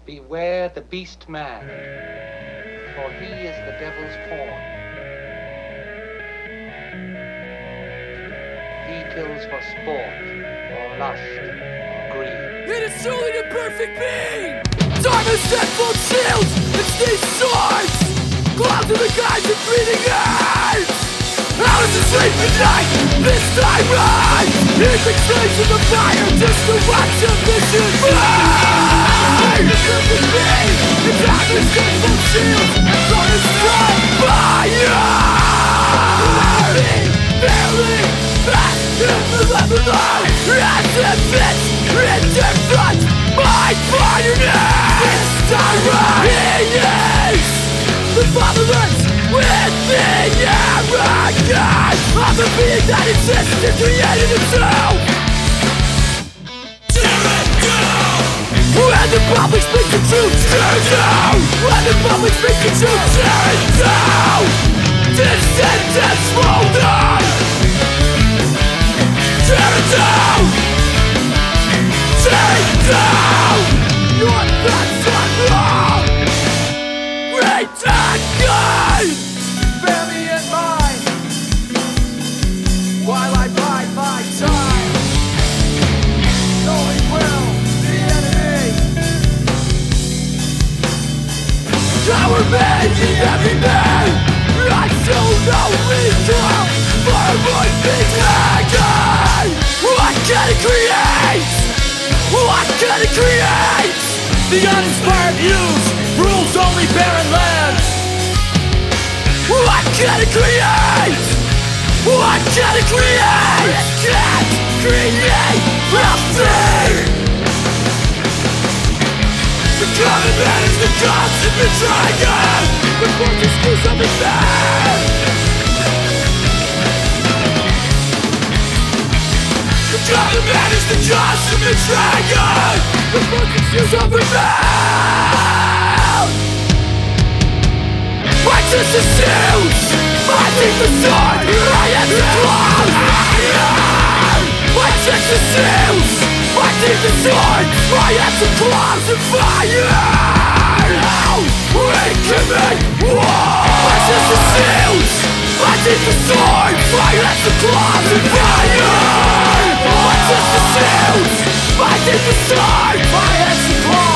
Beware the beast man, for he is the devil's pawn. He kills for sport, or lust, or greed. It is truly the perfect being! Time is set full shields and these swords! Clouds in the guise of breathing eyes! How does it sleep at night? This time right! It fixates in the fire just to watch a vision burn! The perfect being! The time is set full shields and thrown is strong fire! Barely fast in the lebanon! As if it's indifferent! My fire now! This time right! He is the fatherless with the arrogance of the being that exists and created itself. Tear it down! When the public speaks the truth, tear it down! When the public speaks the truth, tear it down! This sentence will die! Tear it down! Tear it down! Your thoughts are wrong! Great action! Bear me in mind while I bide my time, knowing well the enemy. Our man, the everyman. I still know we come for one big action. What can it create? What can it create? The uninspired muse rules only barren lands. What can it create? What can it create? It can't create nothing. The common man is the constant dragon. The fortress do something bad. The common man is the constant dragon. The fortress do something bad. I just assumed I take the sword, I am the clown. I just assumed I take the sword, I am the clouds of fire. We can make war. I just assumed I take the sword, I am the clouds of fire. I just assumed I take the sword, I am the clouds.